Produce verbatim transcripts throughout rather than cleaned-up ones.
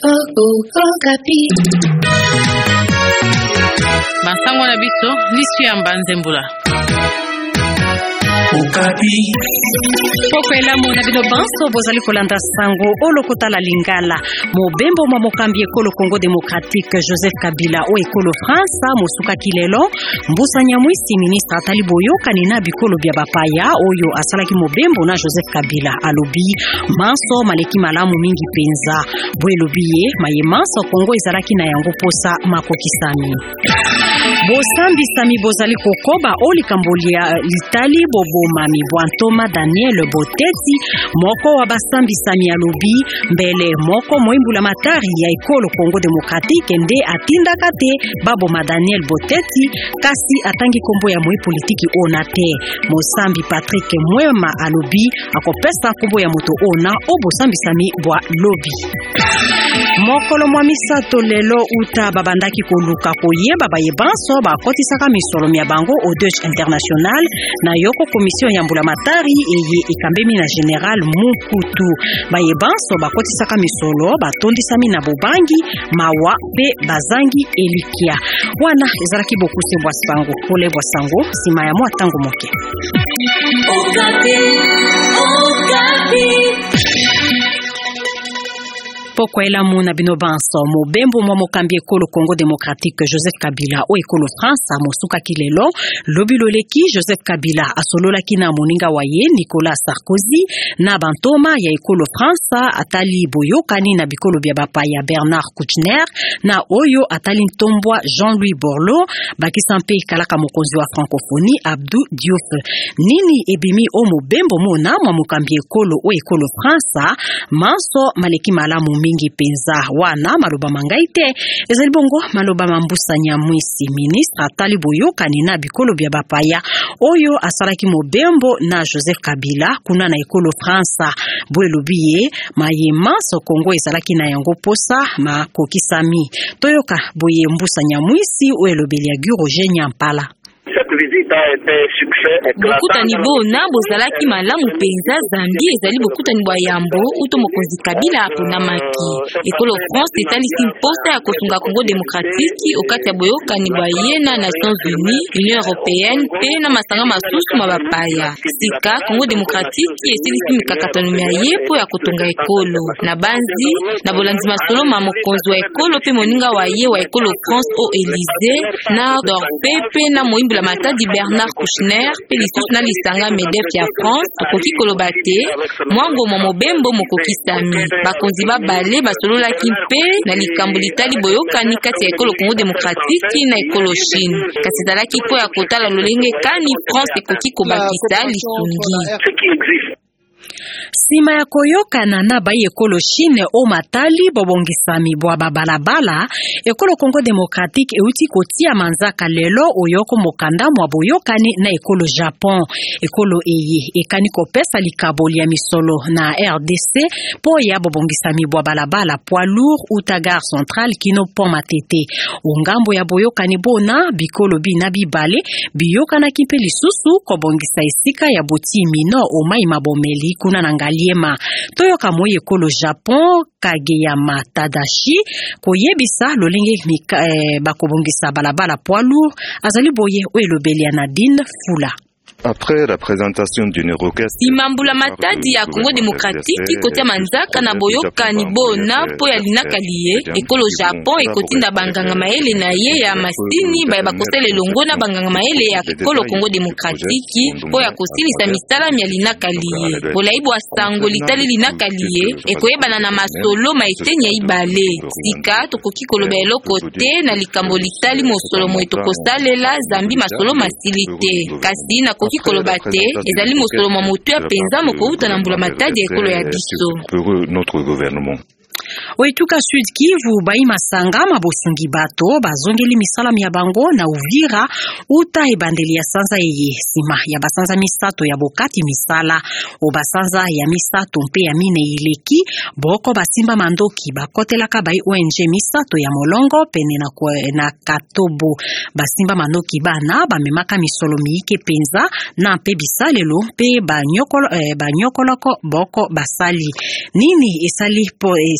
Masango na biso lisu ya Mbanzembula Okapi Poko elamu na bino banso bozali kolanda sango olokota la lingala mobembo mwa mokambi ekolo Congo Démocratique Joseph Kabila o ekolo France mosuka kilelo mbusa nyamwisi ministre atali boyoka nina bikolo bya bapaya oyo asalaki mobembo na Joseph Kabila alobi manso maleki malamu mingi penza bwelobiye maye manso Congo ezalaki na yango posa makokisami Bosambi sami bozali kokoba oli kambolia litali bobo mami Bwantoma Daniel Boteti moko wa basambi sami alobi mbele moko moimbula matari ya ekolo Congo Démocratique nde atinda kate babo ma Daniel Boteti kasi atangi kombo ya moi politiki onate Mosambi Patrick Mwema alobi akopesa kombo ya moto ona o bosambi sami bwa lobby Mokolo mwa misato lelo uta babandaki koluka koyeba bayebanso bakotisaka misolo mya bango au Deuil International na yoko commission ya mbulamatari eye ekambemi na General Mukutu bayebanso bakotisaka misolo batondisami na bobangi mawa pe bazangi elikia wana ezalaki bokuse bwa sango pole bwa sango sima ya mwa tango moke Okapi Okapi Poko elamu na bino banso mobembo mwa mokambi ekolo Congo Démocratique Joseph Kabila o ekolo France mosuka kilelo lobi loleki Joseph Kabila asololaki na moninga waye Nicolas Sarkozy na bantoma ya ekolo France atali boyokani na bikolo bya bapaya Bernard Kouchner na oyo atali ntombwa Jean-Louis Borloo bakisampe kalaka mokonzi wa francophonie Abdou Diouf nini ebimi o mobembo mona mwa mokambi ekolo o ekolo France manso maleki malamu mingi penza wana maloba mangaite ezali bongo maloba mambusa nyamwisi ministre atali boyokani na bikolo bya bapaya oyo asalaki mobembo na Joseph Kabila kuna na ekolo France bwelobiye mayema so Congo ezalaki na yango posa makokisami toyoka boye mbusa nyamwisi oelobeli ya Roger Nyampala Bokutani bona bozalaki malamu penza Zambie ezali bokutani bwa yambo uto mokonzi Kabila aponamaki ekolo France etalisi mposa ya kosunga Congo Démocratique okati ya boyokani bwa ye na Nations Unies Union Européenne pe na masanga masusu mwa bapaya sika Congo Démocratique esilisi mikakatano ya ye po ya kotonga ekolo na banzi na bolandi masolo ma mokonzi wa ekolo pe moninga wa ye wa ekolo France au Élysée na dorpe pe na moimbula matadi Bernard Kouchner pe lisusu na lisanga Medef ya France okoki koloba te mwango mwa mobembo mokokisami bakonzi babale basololaki mpe na likambo litali boyokani kati ya ekolo Congo Démocratique na ekolo Chine kasi ezalaki po ya kotala lolenge kani France ekoki kobakisa lisungi Sima ya koyokana na bayi ekolo Chine o matali bobongisami bwa babalabala ekolo Congo Démocratique euti kotia manzaka lelo oyoko mokanda mwa boyokani na ekolo Japon ekolo eye ekani kopesa likaboli ya misolo na R D C po ya bobongisami bwa balabala poids lourd uta gare centrale kino pont Matete ungambo ya boyokani bona bikolo bina bibale biyokana kimpe lisusu kobongisa esika ya boti mino o mai mabomeli kuna na ngaliema toyoka moye ekolo Japon Kageyama Tadashi koyebisa lolenge eh, bakobongisa balabala poids lourd azali boye oelobeli ya Nadine Fula Après la présentation d'une requête Imambula matadi ya Congo Démocratique kotia manzaka na boyoka ni bona po ya linaka liye ekolo Japon ekotinda banganga maele na ye ya masini ba bakosele longo na banganga maele ya ekolo Congo Démocratique po ya kosilisa misala ya linaka liye bolaibu asango litali linaka liye ekoyebana na masolo maitenya ibale sika tokoki koloba eloko te na likambo litali mosolo mo etokosalela zambi masolo masilite kasi na koki koloba te ezali mosolo mwa motu ya penza mokouta na mbula matadi ya ekolo ya biso notre gouvernement Oituka Sud Kivu bai masanga mabosungi bato bazongeli misala ya bango na Uvira uta ebandeli ya sanza eye sima ya basanza misato ya bokati misala o basanza ya misato mpe ya mine ileki boko basimba mandoki bakotelaka bai O N G misato ya molongo pene na, na Katobo basimba mandoki bana bamemaka misolo miike penza na mpe bisalelo mpe banyokolo eh, banyokoloko boko basali nini esali po esalemi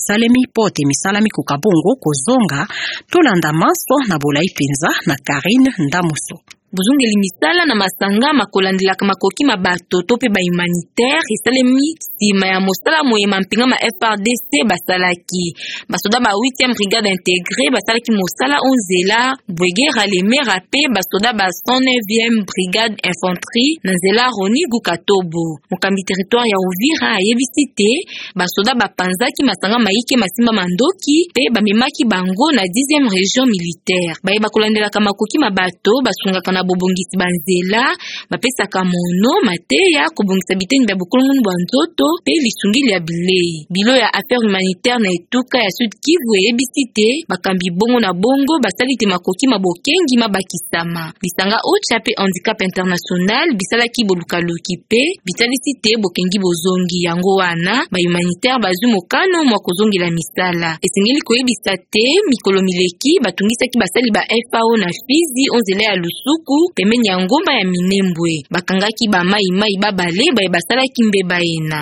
pote misalami kukabongo kozonga tolanda maso na bolai penza na Karine Ndamuso. Buzungeli misala na masanga makolandela kama makoki mabato to pe ba humanitaire esalemi sima ya mosala moyema mpinga ma F R D C basalaki basoda ba huitième brigade intégrée basalaki mosala onzela bwegera lemera pe basoda ba cent neuvième brigade infanterie na nzela Roni Gukatobo mokambi territoire ya Uvira ayebisite basoda bapanzaki masanga maike masimba mandoki pe bamemaki bango na dixième région militaire baye bakolandela kama makoki mabato basunga kana bobongisi banzela bapesaka mono mateya kobongisa biteni bya bokolo mundu banzoto pe lisungili ya bilei bilo ya affaire humanitaire na etuka ya Sud Kivu ebisite bakambi bongo na bongo basalite makoki mabokengi mabakisama bisanga ocha pe handicap international bisalaki bolukaluki pe bitalisite bokengi bozongi yango wana ba humanitaire bazu mokano mwa kozongela misala esengeli koyebisa te mikolo mileki batungisaki basali ba F A O na Fizi onzela ya lusuku pemeni ya ngomba ya Minembwe bakangaki ba mai mai babale baye basalaki mbeba ena.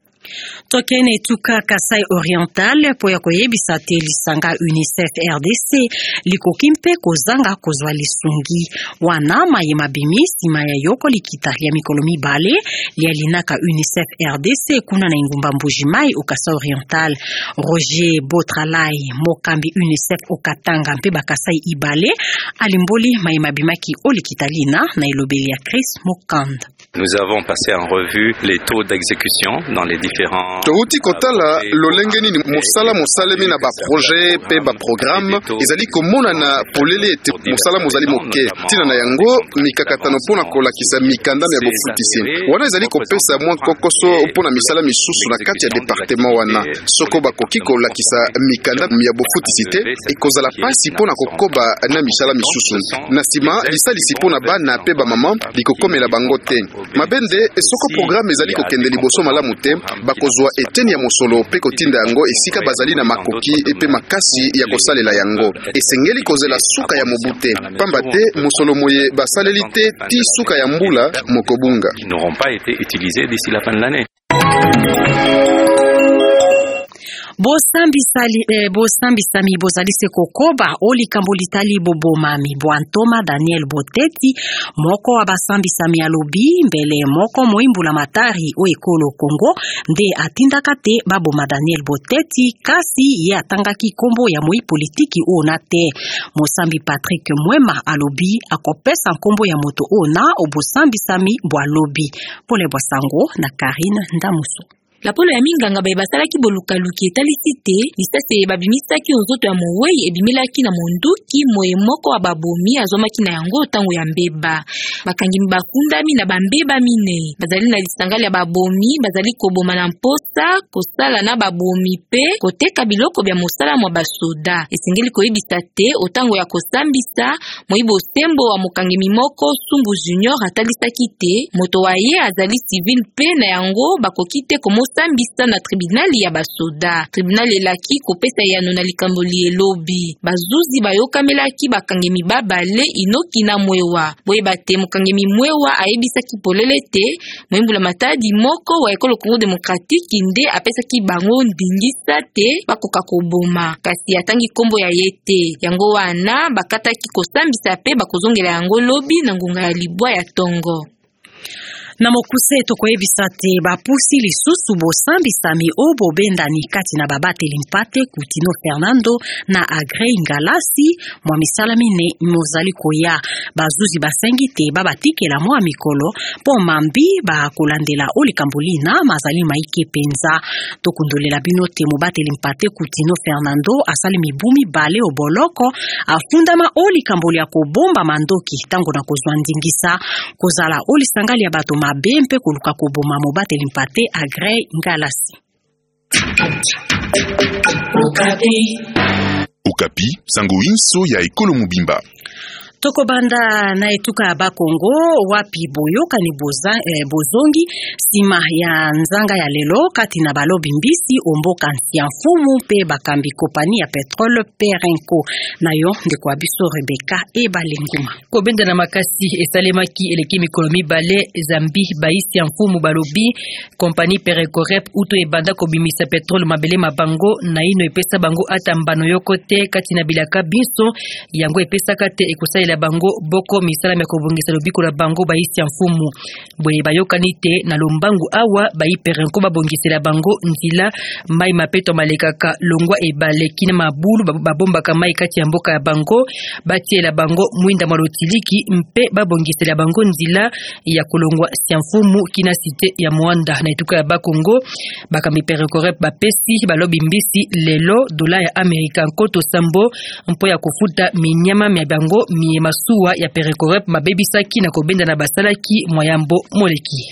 Tokene tuka Kasai Oriental po ya koyebisa te lisanga UNICEF R D C likokimpe kozanga kozwa lisungi wana maye mabimi sima ya yoko likita ya mikolo mibale lialinaka UNICEF R D C kuna na ingumba mbujimai u Kasai Oriental. Roger Botralai mokambi UNICEF okatanga mpe bakasai ibale alimboli maye mabimaki olikitalina na ilobeli ya Chris Mokand. Nous avons passé en revue les taux d'exécution dans les différents Touti kotala lolengeni ni musala musalemi na ba projet pe ba programme ezali komona na polele ete musala muzali moke tina na yango mikakatano pona kolakisa mikanda ya bofutisi wana ezali kopesa mwa kokoso pona misala misusu na kati ya département wana soko bakoki kolakisa mikanda ya bofutisi te ekozala pasi pona kokoba na misala misusu na sima lisalisi pona bana pe ba mama likokomela bango te mabende soko programme ezali kokende liboso malamu te bakozwa eteni ya mosolo pe kotinda yango esika bazali na makoki epe makasi ya kosalela yango esengeli kozela suka ya mobute pamba te mosolo moye basaleli te ti suka ya mbula mokobunga n'auront pas été utilisés d'ici la fin de l'année. Bosambi sali eh, bosambi sami bozali se kokoba oli kambolitali bobomami Bwantoma Daniel Boteti moko wa basambi sami alobi mbele moko moimbula matari o ekolo Kongo nde atindaka te baboma Daniel Boteti kasi ye atangaki kombo ya moi politiki ona te. Mosambi Patrick Mwema alobi akopesa kombo ya moto ona obosambi sami bwalobi pole bwasango na Karine Ndamuso. La polo ya minganga baye basalaki bolukaluki etalisite lisase babimisaki nzoto ya mowei ebimelaki na monduki moye moko wa babomi azomaki na yango tango ya mbeba bakangi bakundami na bambeba mine bazali na lisangali ya babomi bazali koboma na mposa kosala na babomi pe koteka biloko bya mosala mwa basoda esengeli koyebisa te otango ya kosambisa moyibo sembo wa mokangemi moko Sumbu Junior atalisaki te moto wa ye azali civil pe na yango bakoki te komo sambisa na tribunali ya basoda. Tribunali elaki kopesa yano na likambo lielobi. Bazuzi bayokamelaki bakangemi babale inoki na mwewa. Boye bate mokangemi mwewa ayebisaki polele te moimbula matadi moko wa ekolo Congo Démocratique nde apesaki bango ndingisa te bakoka koboma. Kasi atangi kombo ya yete. Yango wana bakataki kosambisa pe bakozongela yango lobi na ngunga ya libwa ya tongo. Na mokuse tokoyebisa te bapusi lisusu bosambisami obo bendani kati na babate limpate Kutino Fernando na Agrey Ngalasi mwa misalamine mozali koya bazuzi basengi te babatikela mwa mikolo po mambi bakolandela olikambulina mazali maike penza tokundolela bino te mobate limpate Kutino Fernando asali mibumi bale oboloko afundama olikambuli ya kobomba mandoki tango na kozwa ndingisa kozala olisangali ya bato bempe koluka koboma mobate limpate Agrey Ngalasi. Okapi, Sango Inso ya ekolo mobimba. Toko banda na etuka ya Bakongo wapi boyoka ni boza, eh, bozongi sima ya nzanga ya lelo kati na balobi mbisi omboka ya mfumu pe bakambi kopani ya petrole Perenco nayo ndeko abiso Rebecca e balenguma kobenda na makasi esalemaki eleki mikolo mibale zambi baisi ya mfumu balobi kompani Perenco rep uto ebanda kobimisa petrole mabele mabango na ino epesa bango ata mbano yoko te kati na bilaka biso yango epesa kate ekosala la bango boko misala ya kobongisa lobiko la bango baisi ya mfumu boye bayokani te na lombangu awa bayi Perenco babongisela bango nzila mai mapeto malekaka longwa ebale kina mabulu babombaka mai kati ya mboka ya bango batiela bango mwinda malotiliki mpe babongisela bango nzila ya kolongwa ya mfumu kina site ya Mwanda na etuka ya Bakongo bakambi Perenco rep bapesi balobi mbisi lelo dola ya Amerika nkoto sambo mpo ya kufuta minyama mya bango mi masuwa ya Perenco rep mabebisaki na kobenda na basalaki moyambo moleki.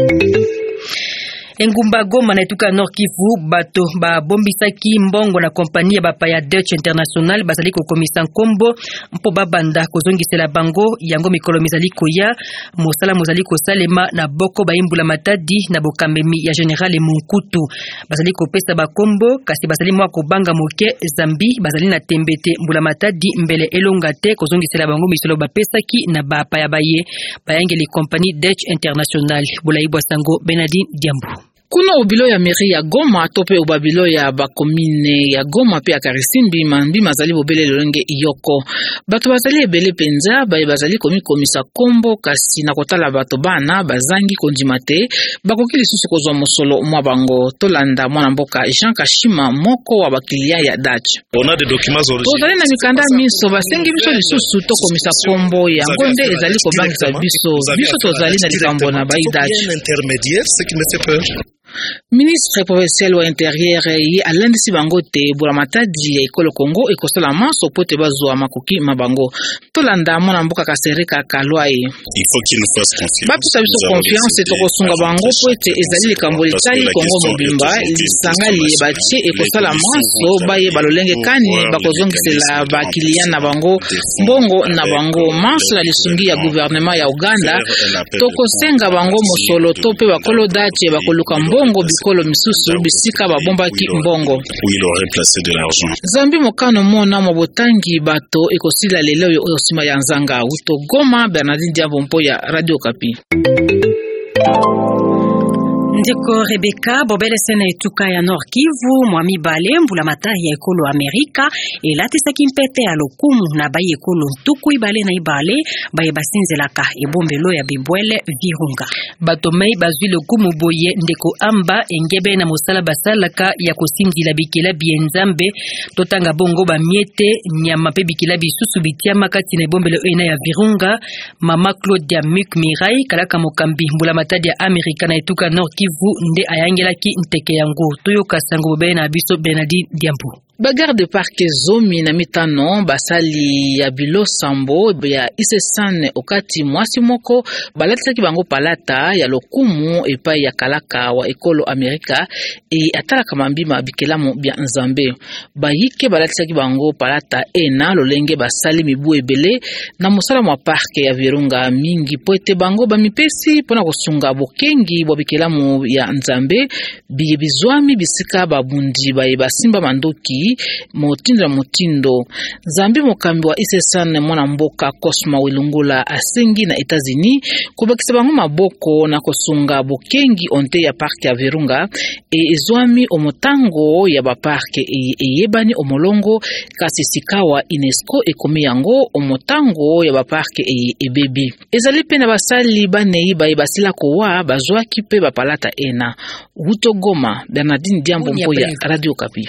Engumba Goma na etuka Nord Kivu bato ba bombisaki mbongo na kompani ya bapaya Dutch International bazali ko komisa nkombo mpo babanda kozongisela bango yango mikolo mizali koya mosala mozali ko salema na boko baimbula matadi na bokamemi ya General Munkutu bazali ko pesa bakombo kasi bazali mwa ko banga moke zambi bazali na tembete mbula matadi mbele elonga te kozongisela bango misolo bapesaki na bapaya baye bayangeli kompani Dutch International bulaibwa sango Benadine Diambo. Kuna ubilo ya meri ya Goma tope ubabilo ya bakomine ya Goma pe ya Karisimbi mambi mazali bobele lolenge iyoko bato bazali ebele penza baye bazali komi komisa kombo kasi na kotala bato bana bazangi kondimate bakokili susu kozwa mosolo mwa bango tolanda mwana mboka Jean Kashima moko wa bakilia ya Dutch tozali na mikanda miso basengi biso lisusu to komisa kombo ya ngonde ezali kobangisa biso biso tozali na likambo na bayi Dutch. Ministre provincial wa intérieur yi alandisi bango te bula matadi ya ekolo Congo ekosala maso pote bazwa makoki mabango tolanda mona mboka Kasereka Kalwai il faut qu'il nous fasse confiance bapesa biso confiance to kosunga bango pote ezali likambo litali Congo mobimba lisangali batie ekosala maso baye balolenge kani bakozongisela bakilia na bango mbongo na bango maso la lisungi ya gouvernement ya Uganda to kosenga bango mosolo tope bakolo dache bakoluka mbongo bikolo misusu bisika babombaki mbongo où il aurait placé de l'argent. Zambi mokano mona mobotangi bato ekosila lelo yo osima ya nzanga uto Goma. Bernardine Diambo mpo ya Radio Kapi. Ndeko Rebecca bobele sena etuka ya Nord Kivu mwami bale mbula matari ya ekolo Amerika elatisaki mpete ya lokumu na bayi ekolo ntuku ibale na ibale baye basinzelaka ebombelo ya bibwele Virunga bato mai bazwi lokumu boye ndeko amba engebe na mosala basalaka ya kosinzila bikela bienzambe totanga bongo bamiete nyama pe bikela bisusu bitiama kati na ebombelo ena ya Virunga. Mama Claudia Muk Mirai kalaka mokambi mbula matadi ya Amerika na etuka Nord Kivu nde ayangelaki nteke yango toyoka sango bobe na biso Benadi Diambo. Bagarre de parke zomi na mitano basali ya bilo sambo ya isesane okati mwasi moko balatisaki bango palata ya lokumu epai ya kalaka wa ekolo Amerika e atalaka mambima bikelamu bya nzambe bayike balatisaki bango palata ena lolenge basali mibu ebele na mosala mwa parke ya Virunga mingi poete bango bamipesi pona kosunga bokengi bwa bikelamu ya nzambe biye bizwami bisika babundi baye basimba mandoki motindo na motindo. Zambi mokambi wa isesane mwana mboka Cosma Wilungula asengi na Etats-Unis kubakisa bango maboko na kosunga bokengi onte ya parke ya Virunga e ezwami omotango ya ba parke e eyebani omolongo kasi sikawa UNESCO ekomi yango omotango ya ba parke e ebebi ezali pe na basali banei baye basila kowa bazwaki pe bapalata ena Uto Goma. Bernardine Diambo mpo ya Radio Kapi.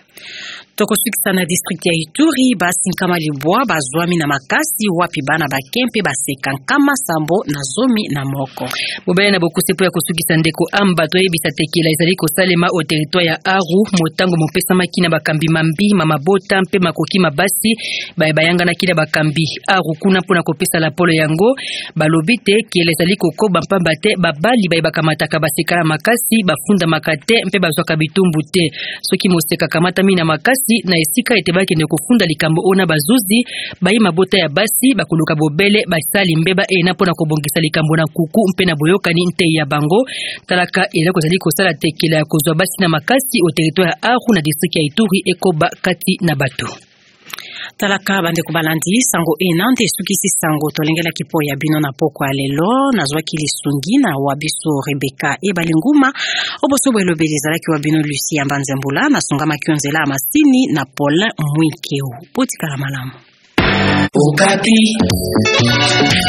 Toko sukisa na district ya Ituri basi nkama libwa bazwami na makasi wapi bana bakempe baseka nkama sambo na zomi na moko bobele na bokusepo ya kusukisa ndeko amba to yebisa tekela ezali ko salema au territoire ya Aru motango mopesa makina bakambi mambi mama bota mpe makoki mabasi baye bayanga na kila bakambi Aru kuna pona kopesa la polo yango balobite kiele ezali kokoba mpamba te babali baye bakamataka baseka na makasi bafunda makate mpe bazwaka bitumbu te soki moseka kamata mina makasi makasi na esika etebaki ne kufunda likambo ona bazuzi bayi mabota ya basi bakuluka bobele basali mbeba ena pona kobongisa likambo na kuku mpe na boyokani nte ya bango talaka ela kozali kosala tekela ya kozwa basi na makasi au territoire ya Aru na district ya Ituri ekoba kati na bato. Talaka bande kubalandi sango enante sukisi sango tolengela kipo ya bino na poko alelo nazwa kilisungi na wabiso Rebecca e balinguma oboso bwelobeli zalaki wa bino Lucia Mbanzembula na songama kionzela masini na Paulin Mwikeu potika la malamu Okapi.